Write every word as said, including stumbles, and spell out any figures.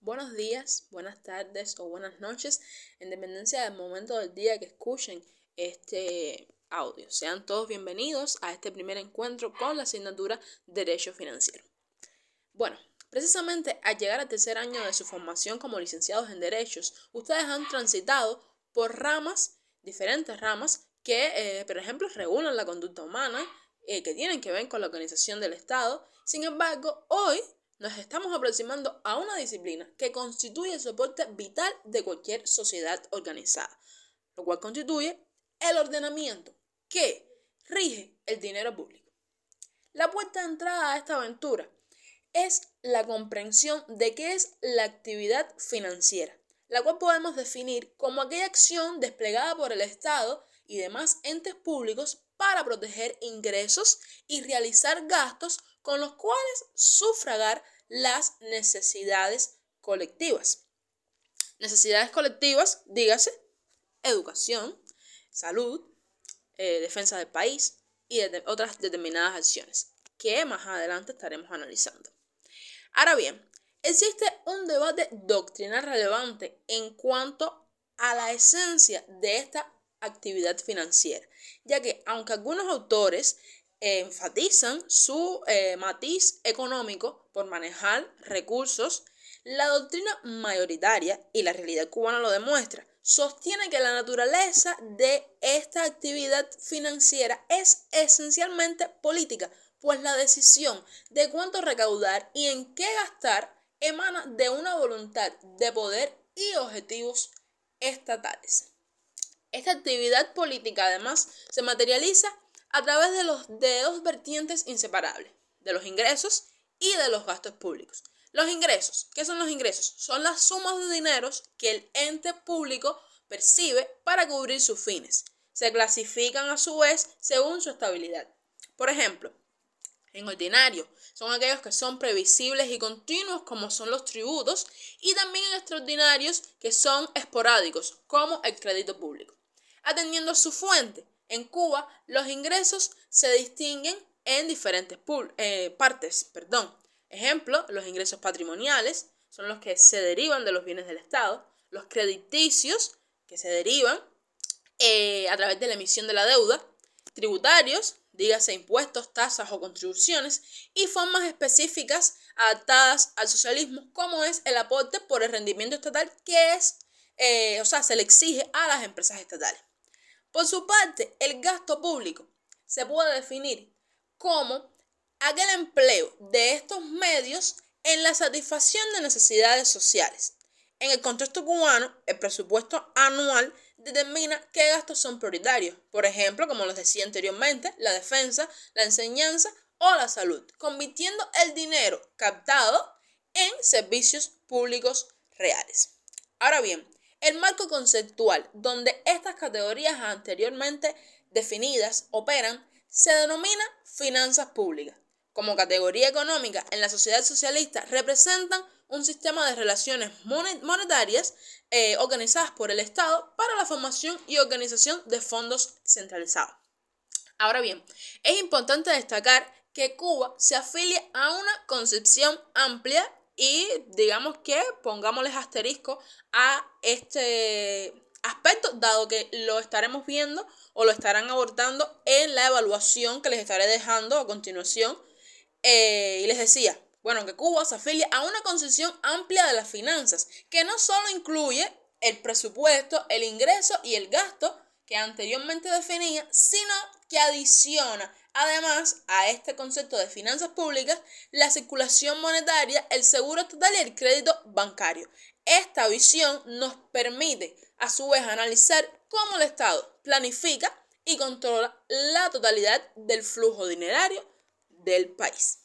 buenos días, buenas tardes o buenas noches, en dependencia del momento del día que escuchen este audio. Sean todos bienvenidos a este primer encuentro con la asignatura Derecho Financiero. Bueno, precisamente al llegar al tercer año de su formación como licenciados en Derechos, ustedes han transitado por ramas, diferentes ramas, que, eh, por ejemplo, regulan la conducta humana, eh, que tienen que ver con la organización del Estado. Sin embargo, hoy nos estamos aproximando a una disciplina que constituye el soporte vital de cualquier sociedad organizada, lo cual constituye el ordenamiento que rige el dinero público. La puerta de entrada a esta aventura es la comprensión de qué es la actividad financiera, la cual podemos definir como aquella acción desplegada por el Estado y demás entes públicos para proteger ingresos y realizar gastos con los cuales sufragar las necesidades colectivas. Necesidades colectivas, dígase, educación, salud, eh, defensa del país y de otras determinadas acciones que más adelante estaremos analizando. Ahora bien, existe un debate doctrinal relevante en cuanto a la esencia de esta actividad financiera, ya que aunque algunos autores eh, enfatizan su eh, matiz económico por manejar recursos, la doctrina mayoritaria, y la realidad cubana lo demuestra, sostiene que la naturaleza de esta actividad financiera es esencialmente política, pues la decisión de cuánto recaudar y en qué gastar emana de una voluntad de poder y objetivos estatales. Esta actividad política, además, se materializa a través de, los, de dos vertientes inseparables, de los ingresos y de los gastos públicos. Los ingresos, ¿qué son los ingresos? Son las sumas de dineros que el ente público percibe para cubrir sus fines. Se clasifican a su vez según su estabilidad. Por ejemplo, en ordinario, son aquellos que son previsibles y continuos, como son los tributos, y también en extraordinarios, que son esporádicos, como el crédito público. Atendiendo a su fuente, en Cuba los ingresos se distinguen en diferentes eh, partes. Perdón. Ejemplo, los ingresos patrimoniales son los que se derivan de los bienes del Estado, los crediticios, que se derivan eh, a través de la emisión de la deuda, tributarios, dígase impuestos, tasas o contribuciones, y formas específicas adaptadas al socialismo, como es el aporte por el rendimiento estatal, que es, eh, o sea, se le exige a las empresas estatales. Por su parte, el gasto público se puede definir como aquel empleo de estos medios en la satisfacción de necesidades sociales. En el contexto cubano, el presupuesto anual determina qué gastos son prioritarios. Por ejemplo, como les decía anteriormente, la defensa, la enseñanza o la salud, convirtiendo el dinero captado en servicios públicos reales. Ahora bien, el marco conceptual donde estas categorías anteriormente definidas operan se denomina finanzas públicas. Como categoría económica en la sociedad socialista representan un sistema de relaciones monetarias eh, organizadas por el Estado para la formación y organización de fondos centralizados. Ahora bien, es importante destacar que Cuba se afilia a una concepción amplia y digamos que pongámosles asterisco a este aspecto, dado que lo estaremos viendo o lo estarán abordando en la evaluación que les estaré dejando a continuación. Eh, y les decía, bueno, que Cuba se afilia a una concepción amplia de las finanzas, que no solo incluye el presupuesto, el ingreso y el gasto que anteriormente definía, sino que adiciona además a este concepto de finanzas públicas la circulación monetaria, el seguro estatal y el crédito bancario. Esta visión nos permite a su vez analizar cómo el Estado planifica y controla la totalidad del flujo dinerario del país.